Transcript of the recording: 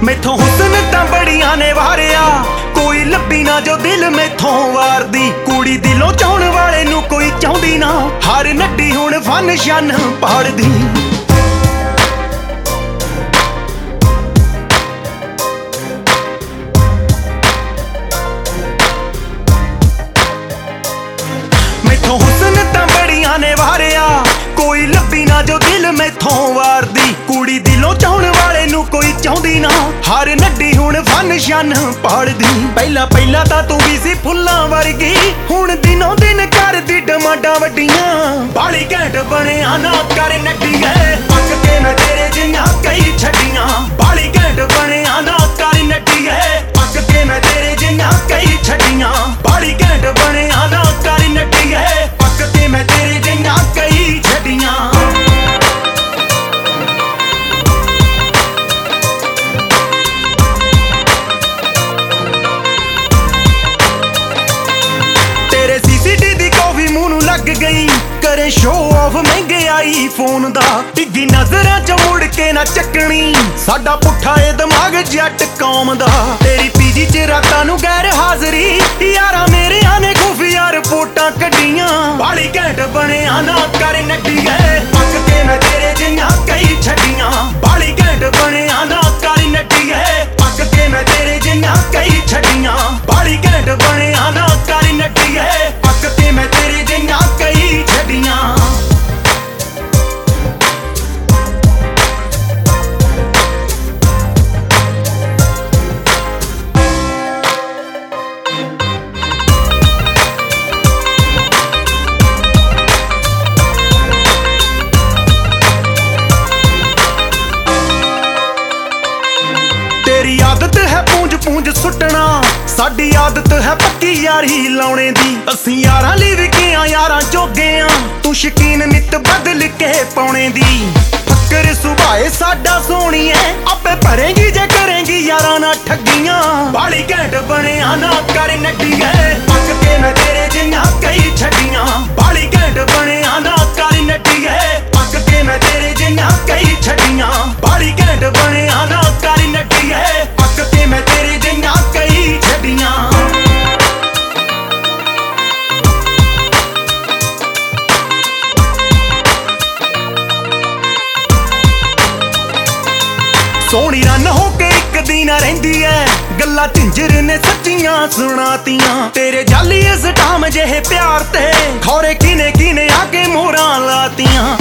मैथों हुस्न तां बड़ियां ने वारिया, कोई लब्बी ना जो दिल मैथों वारदी। कुड़ी दिलों चाहण वाले नूं कोई चाहुंदी ना, हर नड्डी हुण फन शन पाड़दी। मैथों हुस्न तां बड़ियां ने वारिया, कोई लब्बी ना जो दिल मैथों वारदी। कुड़ी दिलों चाहण वाले नूं कोई चाहुंदी ना, हर नड्डी हुण फन शन पाड़दी। पहला पहला तां तू भी सी फुल्लां वर्गी, हुण दिनों दिन करदी डमाडां वड्डियां। बाली घैंट बणिया ना कर नड्डीए, पक के मैं तेरे जिहियां कई छड्डियां। बाली घैंट बणिया ना कर नड्डीए, पक के मैं तेरे जिहियां कई छड्डियां। बाली घैंट बणिया ना कर नड्डीए, पक के मैं तेरे जिहियां कई छड्डियां। लग गई करे शो ऑफ महंगे आई फोन दा, डिग्गी नजरां च मुड़ के ना चकनी, साडा पुट्ठा ए दिमाग जट कौम दा। तेरी पीजी च रातां नूं गैर हाजरी, यारा मेरे आने खुफिया रिपोर्टां कड्डियां। बाली घैंट बणिया ना कर नड्डीए, पक के मैं तेरे जिहियां कई छड्डियां। बाली घैंट बणिया ना कर नड्डीए, पक के मैं तेरे जिहियां कई छड्डियां। बाली घैंट बणिया ना कर नड्डीए, पक के मैं तेरे जिहियां कई छड्डियां। तेरी आदत है पूंज पूंज सुटना, साडी आदत है पक्की यारी लाउणे दी। असीं यारां लई विकियां यारां जोगे आ, तू शकीन नित बदल के पाउणे दी। फक्कर सुभाए साडा सोहणीए, आपे भरेंगी जे करेंगी यारां ना ठगियां। बाली घैंट बणिया ना कर नड्डीए, पक के मैं तेरे जिहियां कई छड्डियां। बाली घैंट बणिया ना कर नड्डीए, पक के मैं तेरे जिहियां कई छड्डियां। बाली घैंट बणिया ना कर नड्डीए, पक के मैं तेरे जिहियां कई छड्डियां। सोहणी रन हो के इक दी ना रहिंदी ऐ, गल्लां झिंजर ने सच्चियां सुणातियां। तेरे जाली स्टाम जेहे प्यार ते खौरे किने किने आके मोहरां लातियां।